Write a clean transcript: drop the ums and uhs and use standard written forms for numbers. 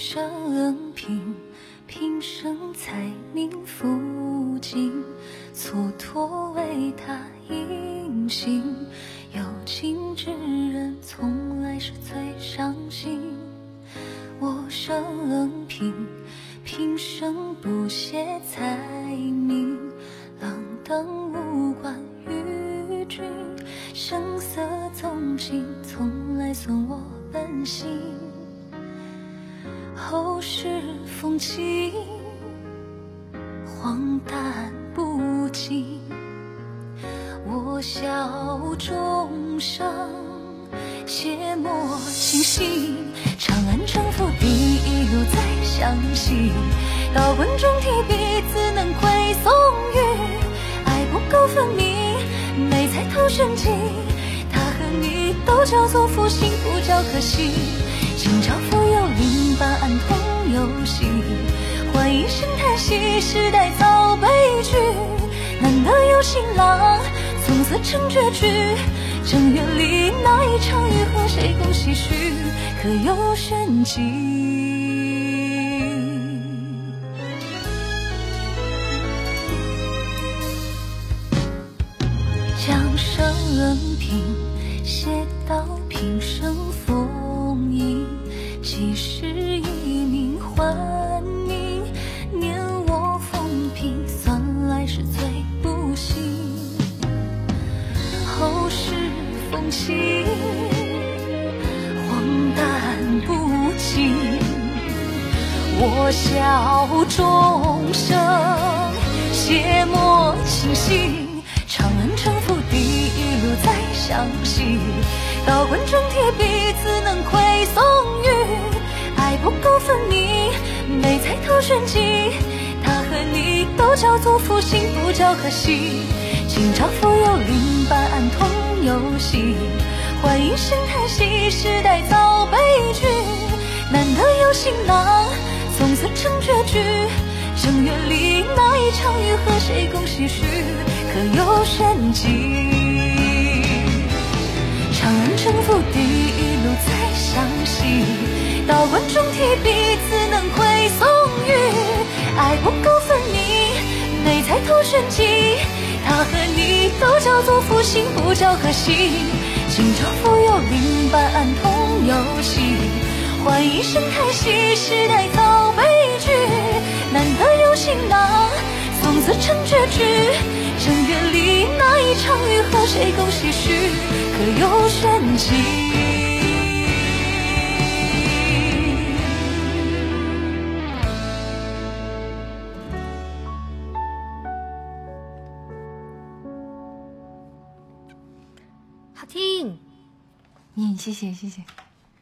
生平，平生才宁负尽，蹉跎为他隐形。有情之人从来是最伤心。我生平，平生不屑才名，锒铛无关于君，声色纵情从来损我本心。后世风轻，荒诞不经，我笑众生切莫轻信。长安城府第一路再相惜，道观中提笔自能窥松郁。爱不够分明，美才透玄机，他和你都叫做负心，不叫可惜。今朝复有另半暗同游戏，换一声叹息，时代遭悲剧。难得有新郎，从此成绝句。正月里那一场雨，和谁共唏嘘？可有玄机？将生平写到平生丰盈，几时以名还宁？念我风平，算来是最不幸。后世风轻，荒诞不经，我笑众生切莫轻信。长安城府第一路再相惜，道观中提笔自能窥松郁。爱不够分明，美才透玄机，他和你都叫做负心，不叫可惜。今朝复有另半暗同游戏，换一声叹息，时代遭悲剧。难得有新郎，从此成绝句。正月里那一场雨，和谁共唏嘘？可有玄机？长安城府第一路再相惜，道观中提笔自能窥松郁。爱不够分明，美才透玄机，他和你都叫做负心，不叫可惜。今朝复有另半暗同游戏，换一声叹息，时代遭悲剧。难得有新郎，从此成绝句。正月里那一场雨，和谁共唏嘘？可有玄机？ 好听， 谢谢谢谢。